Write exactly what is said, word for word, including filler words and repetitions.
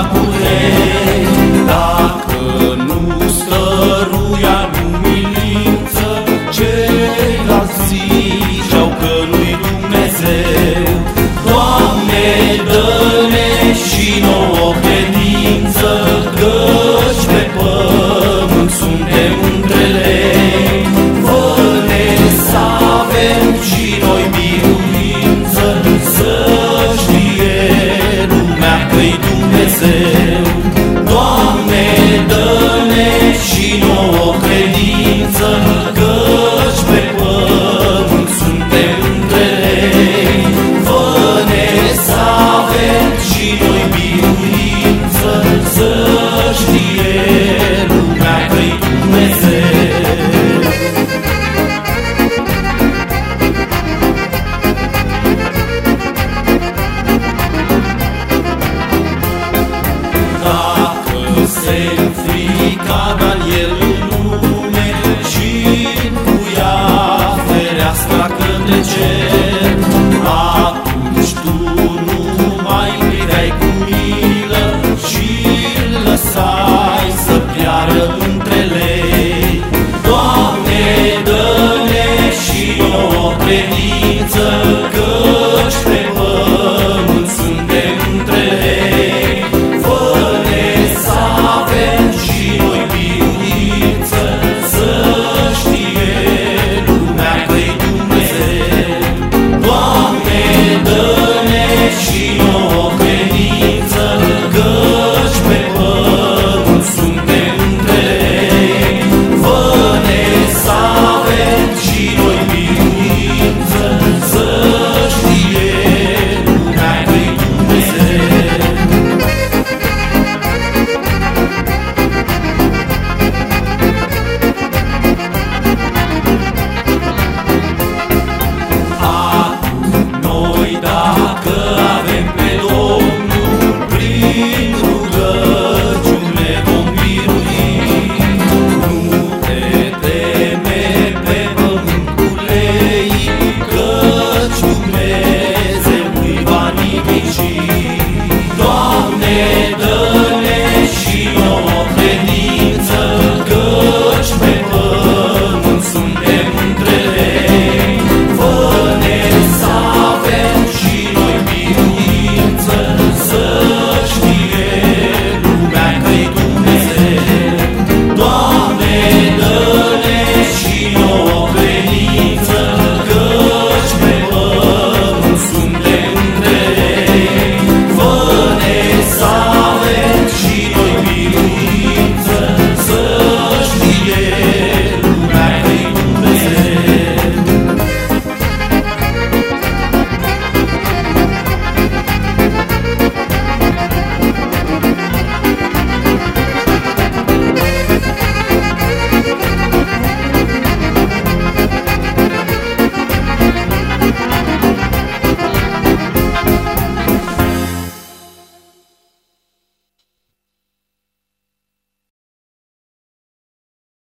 curei. Dacă nu stăruia în umilință, ceilalți ziceau că nu-i Dumnezeu. Doamne, dă-ne și nouă credință, căci pe pământ suntem între lei. Fă-ne să avem și noi biruință, să știe lumea că-i Dumnezeu. Doamne, dă-ne și nouă credință, căci pe pământ suntem între lei. Fă-ne să avem și noi biruință, să știe lumea că-i Dumnezeu. Dacă se înfrica Daniel în lume și încuia fereastra către cer, atunci tu nu mai priveai cu milă și-l lăsai să piară între lei. Doamne, dă-ne și nouă credință, căci pe pământ suntem între lei. Fă-ne să avem și noi biruință, să știe lumea că-i Dumnezeu. Doamne, dă-ne și nouă credință, căci pe pământ suntem între lei. Fă-ne să avem și noi biruință, să știe lumea că-i Dumnezeu. Acum noi, dacă avem pe Domnul, prin rugări